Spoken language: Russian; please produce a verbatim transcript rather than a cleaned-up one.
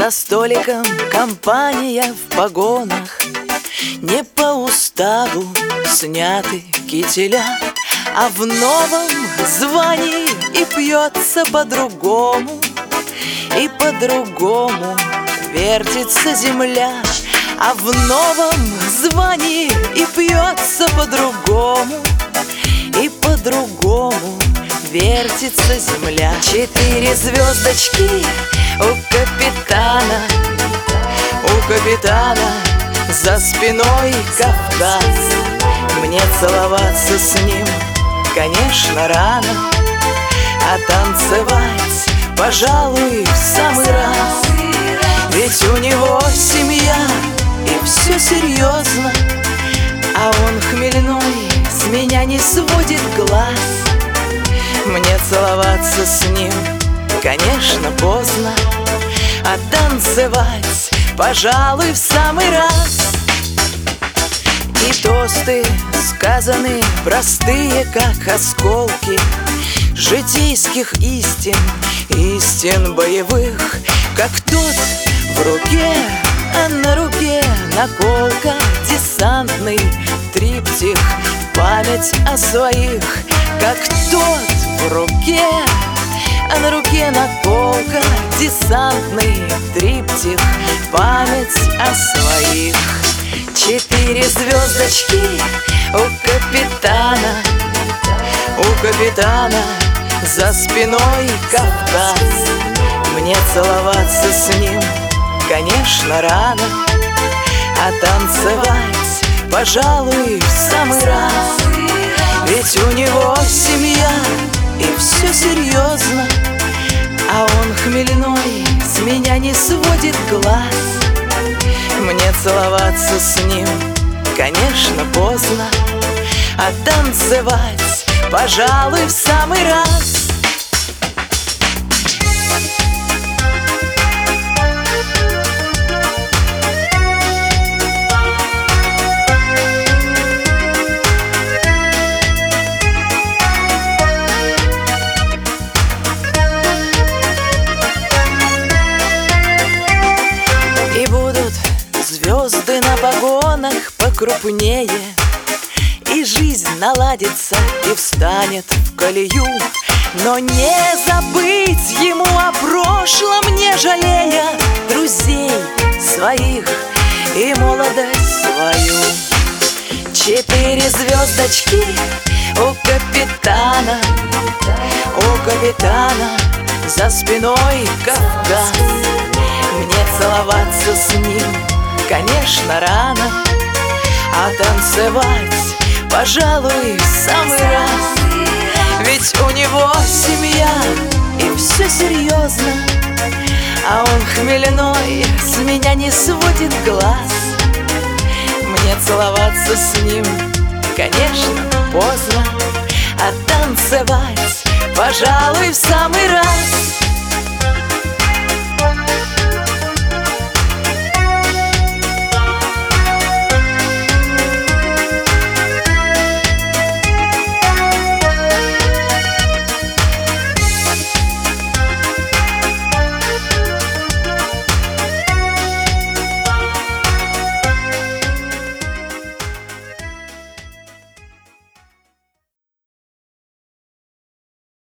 За столиком компания в погонах, не по уставу сняты кителя, а в новом звании и пьется по-другому, и по-другому вертится земля. А в новом звании и пьется по-другому, и по-другому вертится земля. Четыре звездочки у капитана, у капитана за спиной Кавказ. Мне целоваться с ним, конечно, рано, а танцевать, пожалуй, в самый раз. Ведь у него семья и все серьезно, а он хмельной с меня не сводит глаз. Мне целоваться с ним, конечно, поздно, а танцевать, пожалуй, в самый раз. И тосты сказаны простые, как осколки житейских истин, истин боевых, как тот в руке, а на руке наколка, десантный триптих, память о своих, как тот в руке, а на руке наколка, десантный триптих, память о своих. Четыре звездочки у капитана, у капитана за спиной Кавказ. Мне целоваться с ним, конечно, рано, а танцевать, пожалуй, в самый раз. Ведь у него семья и все серьезно, а он хмельной с меня не сводит глаз. Мне целоваться с ним, конечно, поздно, а танцевать, пожалуй, в самый раз. Звезды на погонах покрупнее, и жизнь наладится и встанет в колею. Но не забыть ему о прошлом, не жалея друзей своих и молодость свою. Четыре звездочки у капитана, у капитана за спиной Кавказ. Мне целоваться с ним, конечно, рано, а танцевать, пожалуй, в самый раз. Ведь у него семья и все серьезно, а он хмельной с меня не сводит глаз. Мне целоваться с ним, конечно, поздно, а танцевать, пожалуй, в самый раз.